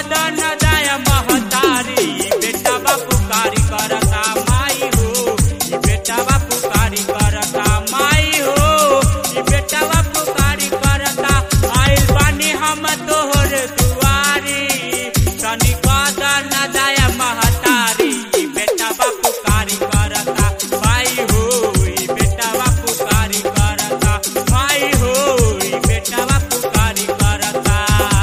कदन दया महतारी बेटा बापू कारी करता माई हो बेटा बापू कारी करता माई हो बेटा बापू कारी करता आइल बानी हम तोहर दुआरी तनी कदन दया महतारी बेटा बापू कारी करता माई हो बेटा बापू कारी करता माई हो बेटा बापू कारी करता।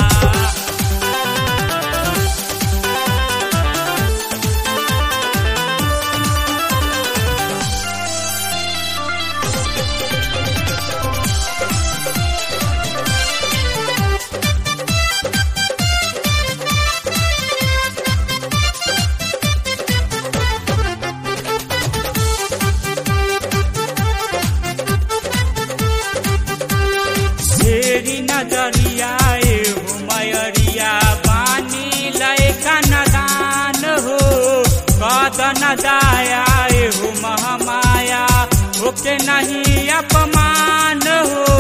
तेरी नजरिया हो मयरिया बानी लयका नदान हो कदन दया हो महामाया होके नहीं अपमान हो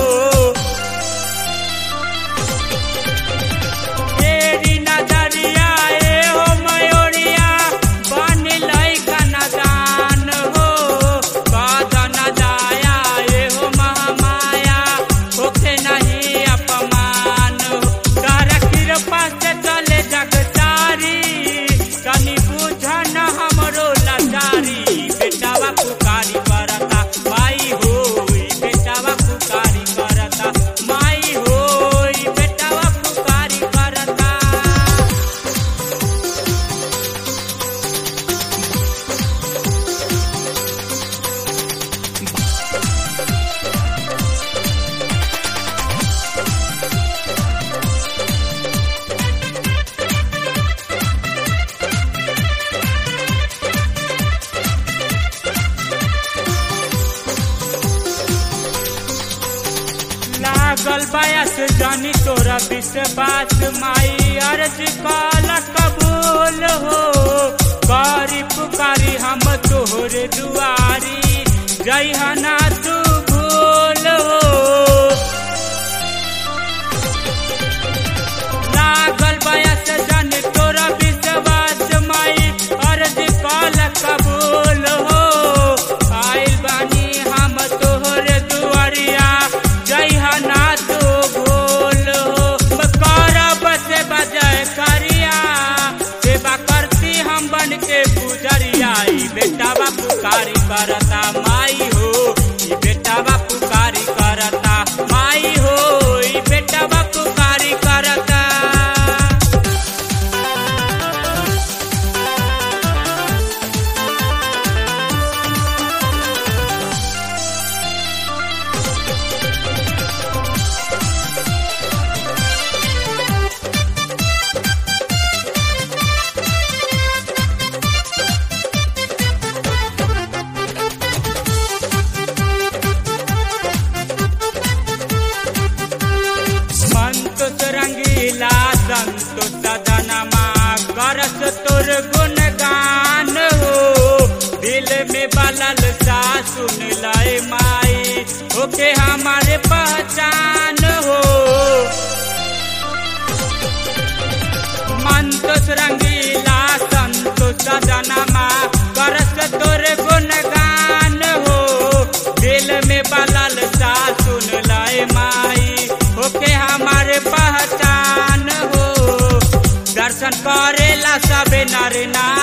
तेरी नजरिया हो मयूरिया बानी लयका नदान हो कदन दया हो महामाया होके नहीं अपमान हो तारा कृपा से चले जगतारी तनी बुझन हमरो लाचारी बेटा बापू कारी करता माई हो बेटा बापू कारी करता माई हो बेटा बापू कारी करता। लागल बयस जानी तोरा विश्वास माई अर्ज काल कबूल हो कारी पुकारी हम तोहर दुआरी जय हना तू भूल हो लागल बयस जानी तोरा विश्वास माई अर्ज काल कबूल हो आइल बानी हम तोहर दुआरिया जय हना तो भूल हो करब से बजय करिया सेवा करती हम बन के पुजरिया बेटा बापू कारी करता माई हो बेटा बापू कारी करता माई हो बेटा बापू कारी करता। संतोष रंगीला संतोष सदनमा करस तोर गुणगान हो दिल में बलल सा सुन लाए माई होके हमारे पहचान हो संतोष रंगीला संतोष सदनमा करस तोर गुणगान हो दिल में बलल सा सुन लाए माई होके हमारे पहचान हो दर्शन करेला सबे नर नारी।